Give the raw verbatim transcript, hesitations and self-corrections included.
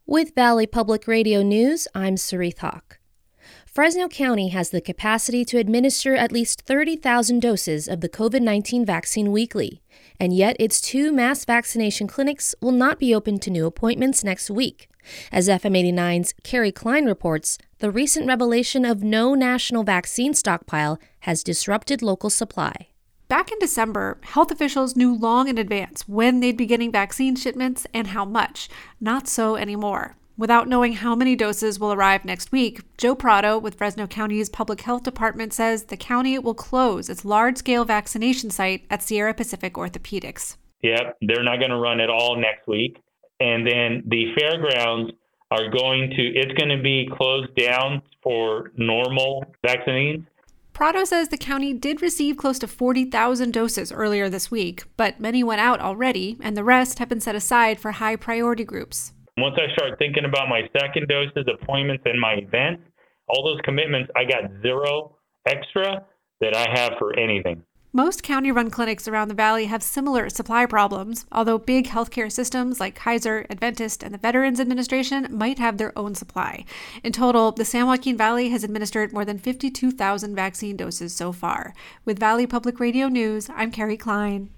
With Valley Public Radio News, I'm Sarith Hawk. Fresno County has the capacity to administer at least thirty thousand doses of the covid nineteen vaccine weekly, and yet its two mass vaccination clinics will not be open to new appointments next week. As F M eighty-nine's Carrie Klein reports, the recent revelation of no national vaccine stockpile has disrupted local supply. Back in December, health officials knew long in advance when they'd be getting vaccine shipments and how much. Not so anymore. Without knowing how many doses will arrive next week, Joe Prado with Fresno County's Public Health Department says the county will close its large-scale vaccination site at Sierra Pacific Orthopedics. Yep, they're not going to run it all next week. And then the fairgrounds are going to, it's going to be closed down for normal vaccines. Prado says the county did receive close to forty thousand doses earlier this week, but many went out already, and the rest have been set aside for high-priority groups. Once I start thinking about my second doses, appointments, and my events, all those commitments, I got zero extra that I have for anything. Most county-run clinics around the valley have similar supply problems, although big healthcare systems like Kaiser, Adventist, and the Veterans Administration might have their own supply. In total, the San Joaquin Valley has administered more than fifty-two thousand vaccine doses so far. With Valley Public Radio News, I'm Carrie Klein.